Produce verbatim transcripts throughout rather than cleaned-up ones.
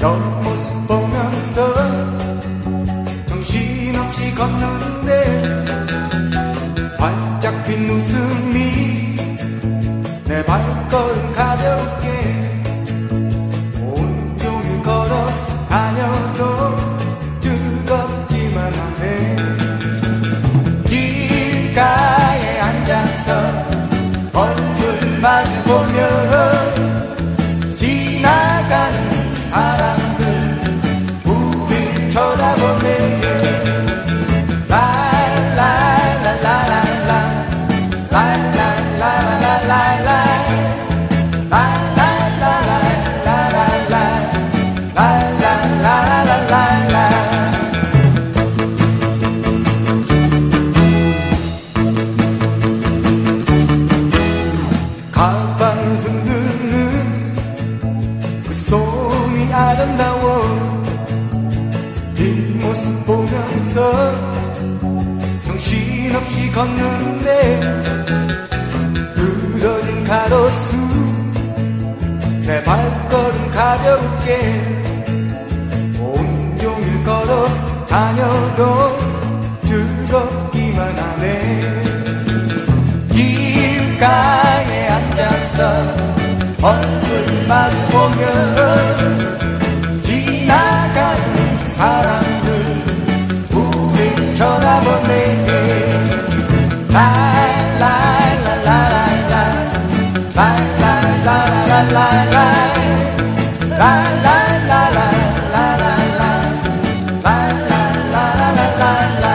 모습 보면서 정신없이 걷는데 활짝 핀 웃음이 내 발걸음 가볍게 온종일 걸어 다녀도 즐겁기만 하네. 길가에 앉아서 얼굴 마주보며 지나가는 사람들 우릴 쳐다보네. 라라라라라라 라라라라라라 가방 흔드는 그 손이 아름다워. 뒷모습 보면서 정신없이 걷는데 늘어진 가로수 내 발걸음 가볍게 온종일 걸어 다녀도 즐겁기만 하네. 길가에 앉아서 얼굴 마주보며 지나가는 사람들 우릴 쳐다보네. 라라라라라라 라라라라라라 라라라라라라라 라라라라라라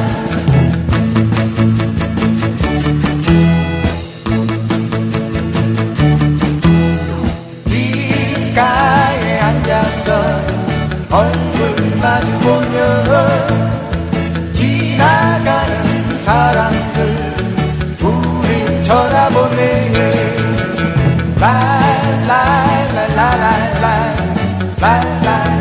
길가에 앉아서 얼굴 마주보며 지나가는 사람들 우릴 쳐다보네. 라라라라라라 라라